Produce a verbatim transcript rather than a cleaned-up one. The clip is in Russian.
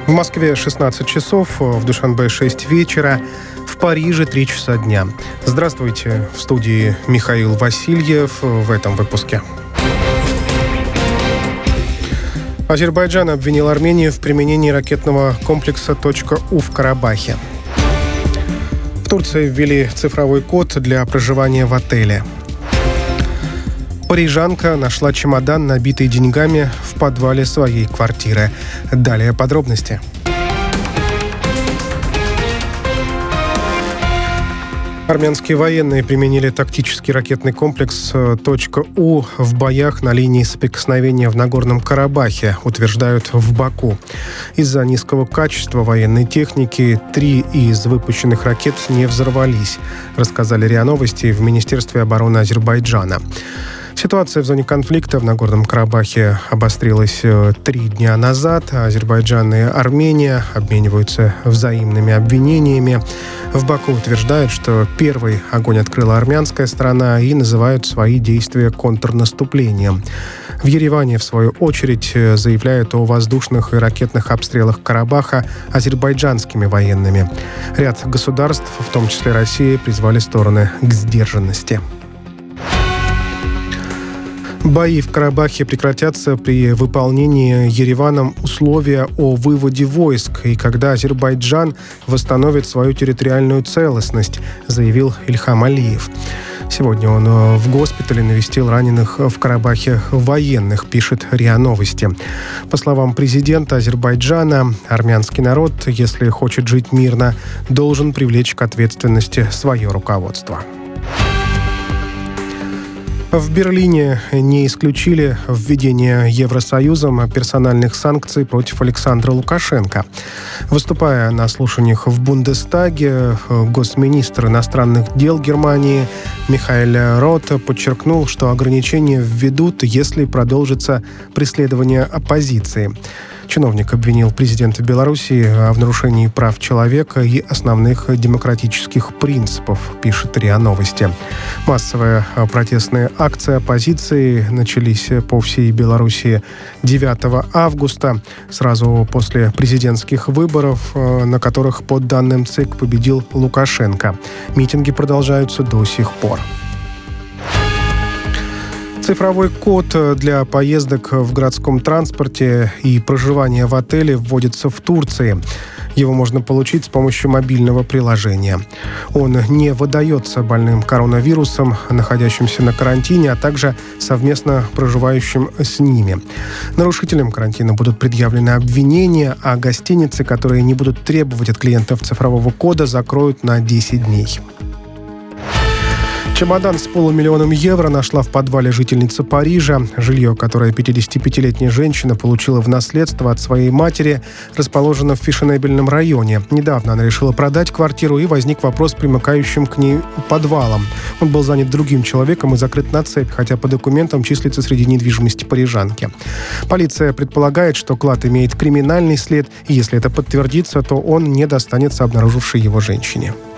В Москве шестнадцать часов, в Душанбе шесть вечера, в Париже три часа дня. Здравствуйте, в студии Михаил Васильев в этом выпуске. Азербайджан обвинил Армению в применении ракетного комплекса «У» в Карабахе. В Турции ввели цифровой код для проживания в отеле. Парижанка нашла чемодан, набитый деньгами, в подвале своей квартиры. Далее подробности. Армянские военные применили тактический ракетный комплекс «У» в боях на линии соприкосновения в Нагорном Карабахе, утверждают в Баку. Из-за низкого качества военной техники три из выпущенных ракет не взорвались, рассказали РИА Новости в Министерстве обороны Азербайджана. Ситуация в зоне конфликта в Нагорном Карабахе обострилась три дня назад. Азербайджан и Армения обмениваются взаимными обвинениями. В Баку утверждают, что первый огонь открыла армянская сторона и называют свои действия контрнаступлением. В Ереване, в свою очередь, заявляют о воздушных и ракетных обстрелах Карабаха азербайджанскими военными. Ряд государств, в том числе Россия, призвали стороны к сдержанности. Бои в Карабахе прекратятся при выполнении Ереваном условия о выводе войск и когда Азербайджан восстановит свою территориальную целостность, заявил Ильхам Алиев. Сегодня он в госпитале навестил раненых в Карабахе военных, пишет РИА Новости. По словам президента Азербайджана, армянский народ, если хочет жить мирно, должен привлечь к ответственности свое руководство. В Берлине не исключили введение Евросоюзом персональных санкций против Александра Лукашенко. Выступая на слушаниях в Бундестаге, госминистр иностранных дел Германии Михаэль Рот подчеркнул, что ограничения введут, если продолжится преследование оппозиции. Чиновник обвинил президента Беларуси в нарушении прав человека и основных демократических принципов, пишет РИА Новости. Массовые протестные акции оппозиции начались по всей Беларуси девятого августа, сразу после президентских выборов, на которых, по данным ЦИК, победил Лукашенко. Митинги продолжаются до сих пор. Цифровой код для поездок в городском транспорте и проживания в отеле вводится в Турции. Его можно получить с помощью мобильного приложения. Он не выдается больным коронавирусом, находящимся на карантине, а также совместно проживающим с ними. Нарушителям карантина будут предъявлены обвинения, а гостиницы, которые не будут требовать от клиентов цифрового кода, закроют на десять дней. Чемодан с полумиллионом евро нашла в подвале жительница Парижа. Жилье, которое пятидесятипятилетняя женщина получила в наследство от своей матери, расположено в фешенебельном районе. Недавно она решила продать квартиру, и возник вопрос с примыкающим к ней подвалом. Он был занят другим человеком и закрыт на цепь, хотя по документам числится среди недвижимости парижанки. Полиция предполагает, что клад имеет криминальный след, и если это подтвердится, то он не достанется обнаружившей его женщине.